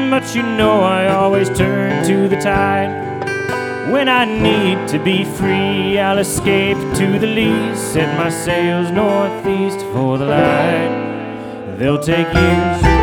but you know I always turn to the tide. When I need to be free, I'll escape to the lee, set my sails northeast for the light. They'll take years